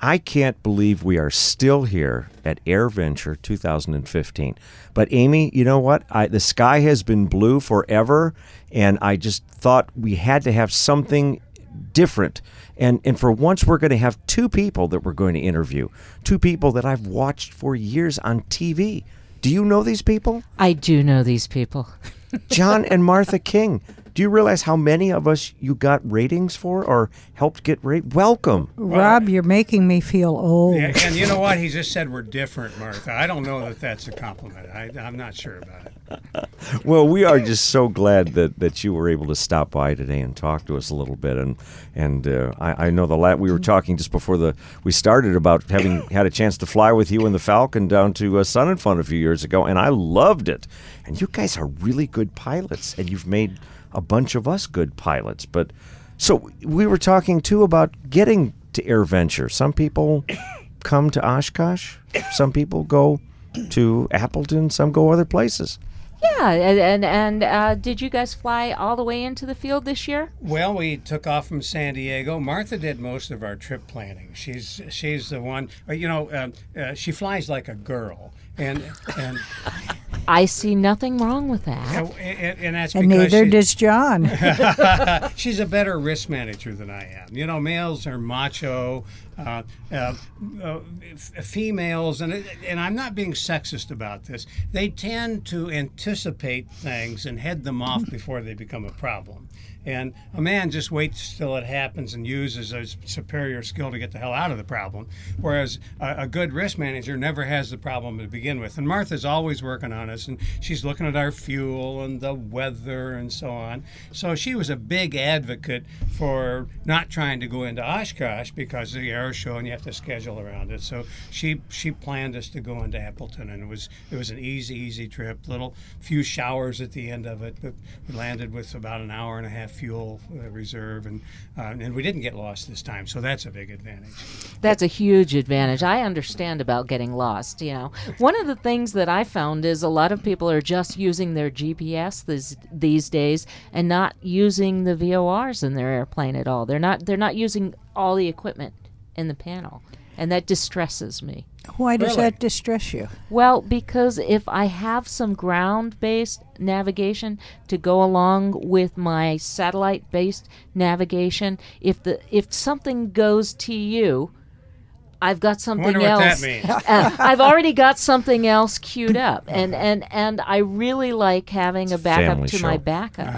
I can't believe we are still here at AirVenture 2015. But Amy, you know what? The sky has been blue forever, and I just thought we had to have something different. And for once, we're going to have two people that we're going to interview, two people that I've watched for years on TV. Do you know these people? I do know these people. John and Martha King. Do you realize how many of us you got ratings for or helped get Welcome. Rob, you're making me feel old. Yeah, and you know what? He just said we're different, Martha. I don't know that that's a compliment. I'm not sure about it. Well, we are just so glad that you were able to stop by today and talk to us a little bit. And I know we were talking just before we started about having had a chance to fly with you and the Falcon down to Sun and Fun a few years ago, and I loved it. And you guys are really good pilots, and you've made a bunch of us good pilots. But so we were talking too about getting to AirVenture. Some people come to Oshkosh, some people go to Appleton, some go other places. Yeah, and did you guys fly all the way into the field this year? Well, we took off from San Diego. Martha did most of our trip planning. She's the one. She flies like a girl, and I see nothing wrong with that. And that's and because neither does John. She's a better risk manager than I am. You know, males are macho. Females, and I'm not being sexist about this, they tend to anticipate things and head them off before they become a problem. And a man just waits till it happens and uses his superior skill to get the hell out of the problem, whereas a good risk manager never has the problem to begin with. And Martha's always working on us, and she's looking at our fuel and the weather and so on. So she was a big advocate for not trying to go into Oshkosh because of the air show and you have to schedule around it. So she planned us to go into Appleton, and it was an easy trip. Little few showers at the end of it, but we landed with about an hour and a half fuel reserve, and we didn't get lost this time, so that's a big advantage. That's a huge advantage. I understand about getting lost. You know, one of the things that I found is a lot of people are just using their GPS these days and not using the VORs in their airplane at all. They're not using all the equipment in the panel, and that distresses me. Why does that distress you? Well, because if I have some ground-based navigation to go along with my satellite-based navigation, if something goes TU, I've got something else. What that means. I've already got something else queued up, and I really like having a backup to my backup.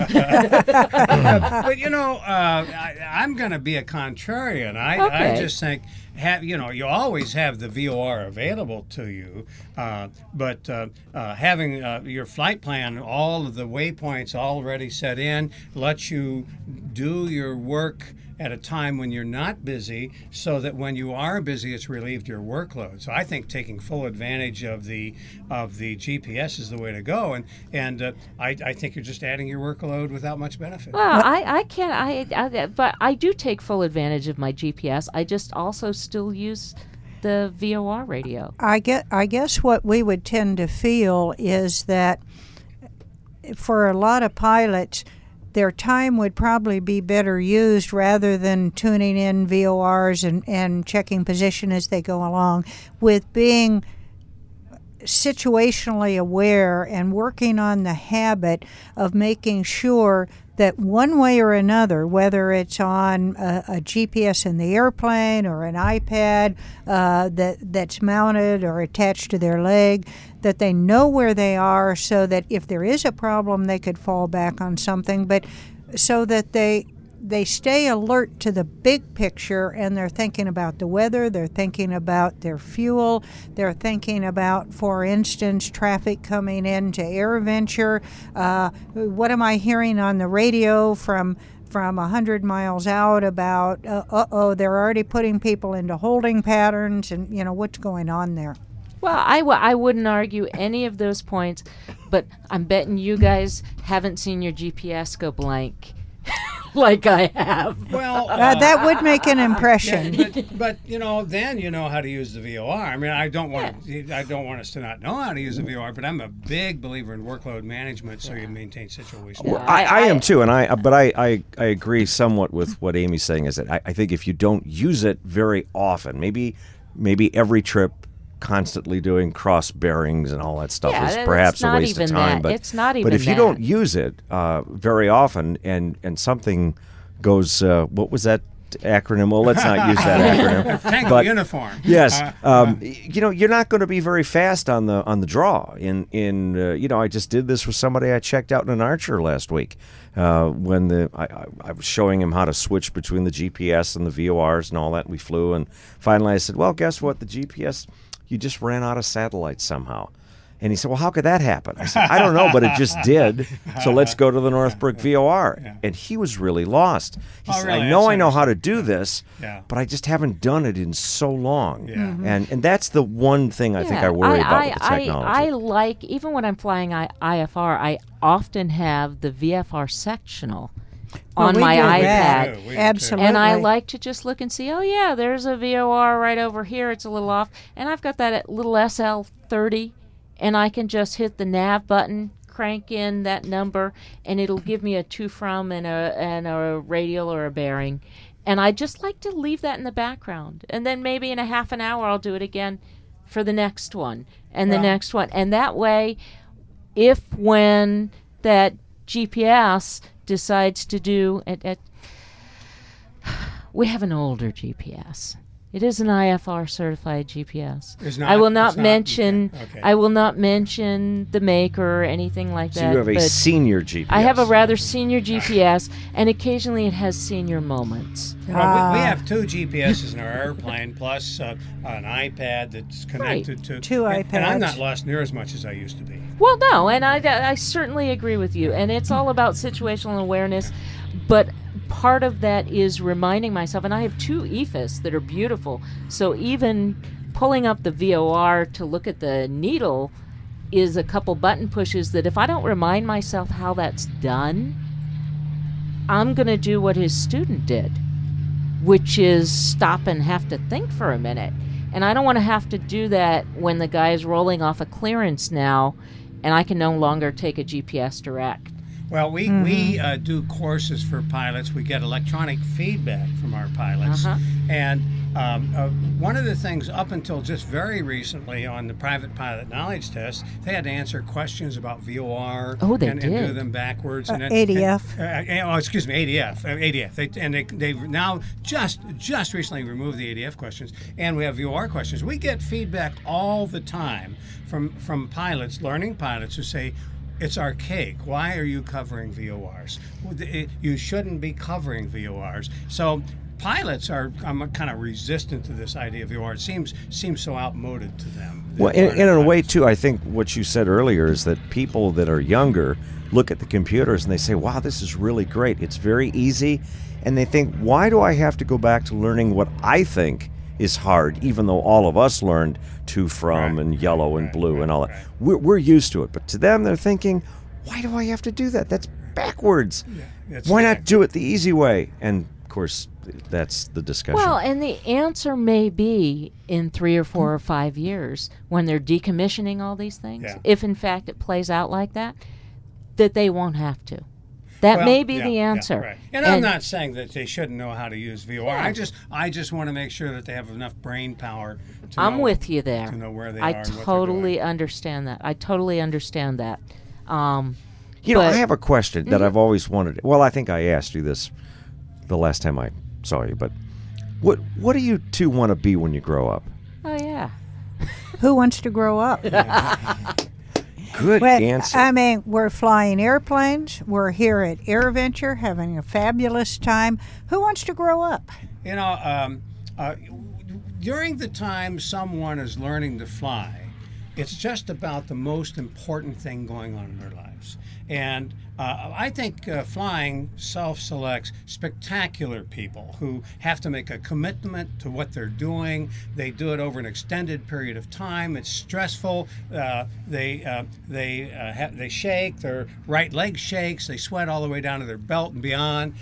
But you know, I'm going to be a contrarian. I just think you always have the VOR available to you, but having your flight plan, all of the waypoints already set in, lets you do your work at a time when you're not busy, so that when you are busy, it's relieved your workload. So I think taking full advantage of the GPS is the way to go, and I think you're just adding your workload without much benefit. Well, I can't. But I do take full advantage of my GPS. I just also still use the VOR radio. I guess what we would tend to feel is that for a lot of pilots, their time would probably be better used rather than tuning in VORs and checking position as they go along, with being situationally aware and working on the habit of making sure that one way or another, whether it's on a GPS in the airplane or an iPad that's mounted or attached to their leg, that they know where they are, so that if there is a problem, they could fall back on something, but so that they stay alert to the big picture, and they're thinking about the weather, they're thinking about their fuel, they're thinking about, for instance, traffic coming into AirVenture. What am I hearing on the radio from 100 miles out about, they're already putting people into holding patterns, and, what's going on there? Well, I wouldn't argue any of those points, but I'm betting you guys haven't seen your GPS go blank. like I have. Well, That would make an impression. yeah, but then you know how to use the VOR. I mean, I don't want us to not know how to use the VOR, but I'm a big believer in workload management, so you maintain situational. Well, I am too, and I agree somewhat with what Amy's saying. Is that I think if you don't use it very often, maybe every trip, constantly doing cross bearings and all that stuff is perhaps a waste of time. But it's not even. But if you don't use it very often, and something goes, what was that acronym? Well, let's not use that acronym. Tango uniform. Yes, you're not going to be very fast on the draw. I just did this with somebody I checked out in an Archer last week. When I was showing him how to switch between the GPS and the VORs and all that, we flew, and finally I said, well, guess what? The GPS, you just ran out of satellites somehow. And he said, well, how could that happen? I said, I don't know, but it just did. So let's go to the Northbrook VOR. Yeah. And he was really lost. He said, really? I know how to do this, Yeah. but I just haven't done it in so long. Yeah. Mhm. And that's the one thing I think I worry about with the technology. I like, even when I'm flying IFR, I often have the VFR sectional on we my do iPad. that. We do too. Absolutely. And I like to just look and see, oh, yeah, there's a VOR right over here. It's a little off. And I've got that little SL30, and I can just hit the nav button, crank in that number, and it'll give me a to from and a radial or a bearing. And I just like to leave that in the background. And then maybe in a half an hour I'll do it again for the next one and the next one. And that way, when that GPS decides to do it, we have an older GPS. It is an IFR certified GPS. It's not, I will not it's not- mention. okay. I will not mention the maker or anything like So that. you have a but senior GPS. I have a rather senior GPS, and occasionally it has senior moments. Well, we have two GPSs in our airplane, plus an iPad that's connected to Two and I'm iPads. not lost near as much as I used to be. Well, no, and I certainly agree with you, and it's all about situational awareness, but part of that is reminding myself, and I have two EFIS that are beautiful, so even pulling up the VOR to look at the needle is a couple button pushes that if I don't remind myself how that's done, I'm going to do what his student did, which is stop and have to think for a minute. And I don't want to have to do that when the guy's rolling off a clearance now and I can no longer take a GPS direct. Well, we do courses for pilots. We get electronic feedback from our pilots. And one of the things up until just very recently on the private pilot knowledge test, they had to answer questions about VOR Oh, they and do did. them backwards. ADF. ADF. They've now just recently removed the ADF questions, and we have VOR questions. We get feedback all the time from pilots, learning pilots, who say, it's archaic. Why are you covering VORs? You shouldn't be covering VORs. So pilots I'm kind of resistant to this idea of VOR. It seems so outmoded to them. Well, in a way, too, I think what you said earlier is that people that are younger look at the computers and they say, wow, this is really great. It's very easy. And they think, why do I have to go back to learning what I think is hard, even though all of us learned to, from, and yellow and blue and all that. We're used to it. But to them, they're thinking, why do I have to do that? That's backwards. Why not do it the easy way? And, of course, that's the discussion. Well, and the answer may be in 3 or 4 or 5 years when they're decommissioning all these things, if in fact it plays out like that they won't have to. That may be the answer. Right. And I'm not saying that they shouldn't know how to use VOR. I just want to make sure that they have enough brain power to I'm know, with you there. to know where they I are and what they're totally doing. understand that. I totally understand that. You know, I have a question that I've always wanted. Well, I think I asked you this the last time I saw you, but what do you two want to be when you grow up? Oh, yeah. Who wants to grow up? Good Well, answer. I mean, we're flying airplanes. We're here at AirVenture having a fabulous time. Who wants to grow up? You know, during the time someone is learning to fly, it's just about the most important thing going on in their lives. themselves. And I think flying self-selects spectacular people who have to make a commitment to what they're doing. They do it over an extended period of time. It's stressful. They shake. Their right leg shakes. They sweat all the way down to their belt and beyond.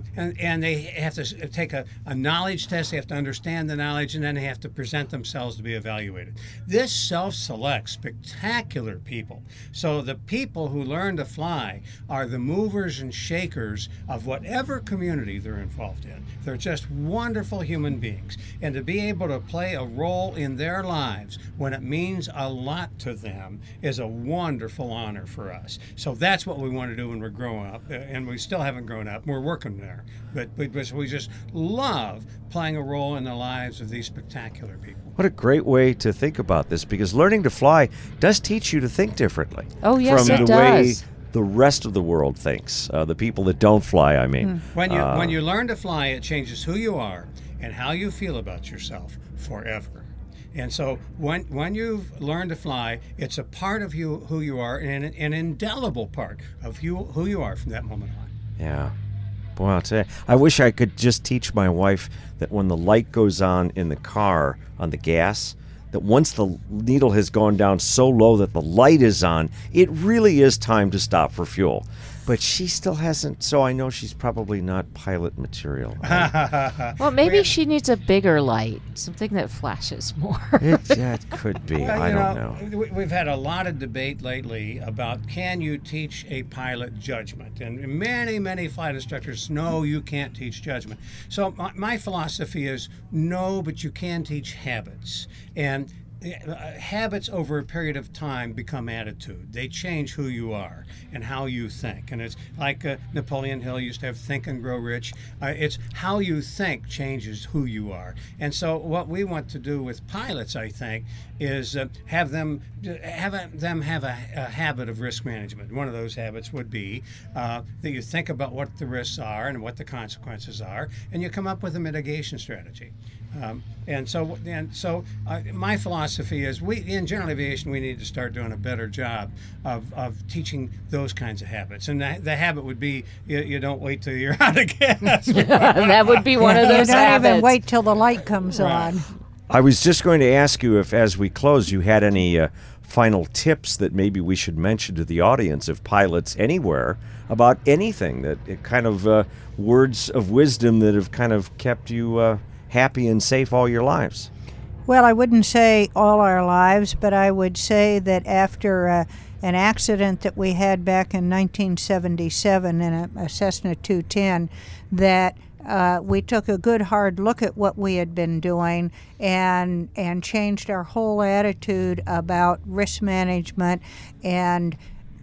And they have to take a knowledge test. They have to understand the knowledge, and then they have to present themselves to be evaluated. This self-selects spectacular people. So the people who learn to fly are the movers and shakers of whatever community they're involved in. They're just wonderful human beings. And to be able to play a role in their lives when it means a lot to them is a wonderful honor for us. So that's what we want to do when we're growing up. And we still haven't grown up. We're working there. But we just love playing a role in the lives of these spectacular people. What a great way to think about this, because learning to fly does teach you to think differently. Oh, yes, from it the way does. the rest of the world thinks. The people that don't fly, I mean. When you learn to fly, it changes who you are and how you feel about yourself forever. And so when you've learned to fly, it's a part of you, who you are, and an indelible part of who you are from that moment on. Yeah. Boy, I'll tell you, I wish I could just teach my wife that when the light goes on in the car on the gas, that once the needle has gone down so low that the light is on, it really is time to stop for fuel. But she still hasn't, so I know she's probably not pilot material. Well, maybe she needs a bigger light, something that flashes more. That could be. Well, I don't know. We've had a lot of debate lately about, can you teach a pilot judgment? And many flight instructors, no, you can't teach judgment. So my philosophy is, no, but you can teach habits. And habits over a period of time become attitude. They change who you are and how you think. And it's like Napoleon Hill used to have, think and grow rich. It's how you think changes who you are. And so what we want to do with pilots, I think, is have them have a habit of risk management. One of those habits would be that you think about what the risks are and what the consequences are, and you come up with a mitigation strategy. And so my philosophy is, in general aviation, we need to start doing a better job of teaching those kinds of habits. And the habit would be, you don't wait till you're out of gas. That would be one of those You don't habits. even wait till the light comes Right. on. I was just going to ask you if, as we close, you had any final tips that maybe we should mention to the audience of pilots anywhere about anything, that kind of words of wisdom that have kind of kept you happy and safe all your lives. Well, I wouldn't say all our lives, but I would say that after an accident that we had back in 1977 in a Cessna 210, that we took a good hard look at what we had been doing and changed our whole attitude about risk management and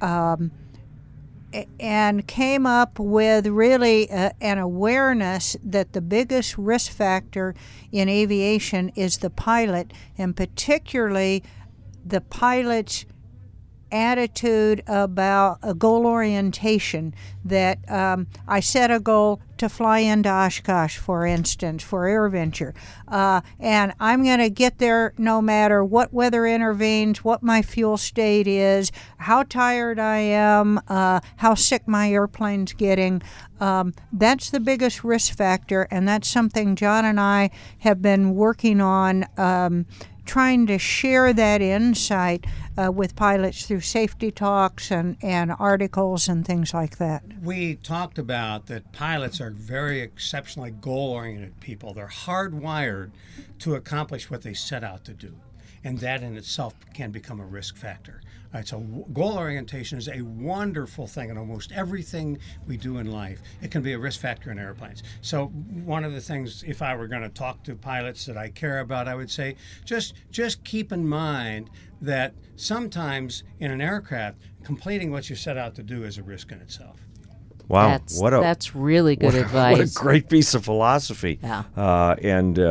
came up with really an awareness that the biggest risk factor in aviation is the pilot, and particularly the pilot's attitude about a goal orientation. That I set a goal to fly into Oshkosh, for instance, for AirVenture, and I'm going to get there no matter what weather intervenes, what my fuel state is, how tired I am, how sick my airplane's getting. That's the biggest risk factor, and that's something John and I have been working on, trying to share that insight with pilots through safety talks and articles and things like that. We talked about that pilots are very exceptionally goal-oriented people. They're hardwired to accomplish what they set out to do, and that in itself can become a risk factor. So goal orientation is a wonderful thing in almost everything we do in life. It can be a risk factor in airplanes. So one of the things, if I were going to talk to pilots that I care about, I would say just keep in mind that sometimes in an aircraft, completing what you set out to do is a risk in itself. Wow, That's really good advice. What a great piece of philosophy. Yeah. And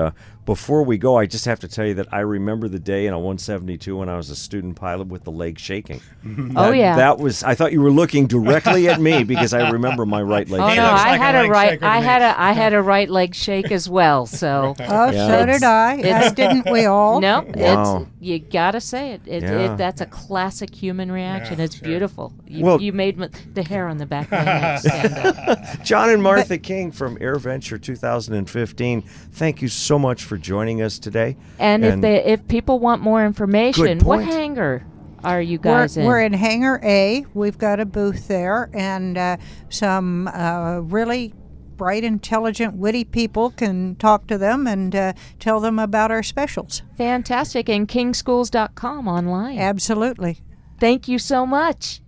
before we go, I just have to tell you that I remember the day in a 172 when I was a student pilot with the leg shaking. Oh, yeah. That was. I thought you were looking directly at me because I remember my right leg. Oh shaking. no, looks I like had a a leg right. shaker to I me. had a right leg shake as well. So Oh, Yeah. so did I. It's- Didn't we all? no, Wow. it's you gotta say it. Yeah. That's a classic human reaction. Yeah, It's sure. beautiful. Well- You made the hair on the back of my neck stand up. John and Martha King from AirVenture 2015. Thank you so much for joining us today. And if people want more information, Good what point. hangar are you guys We're in? in Hangar A. We've got a booth there, and some really bright, intelligent, witty people can talk to them and tell them about our specials. Fantastic. And kingschools.com online. Absolutely. Thank you so much.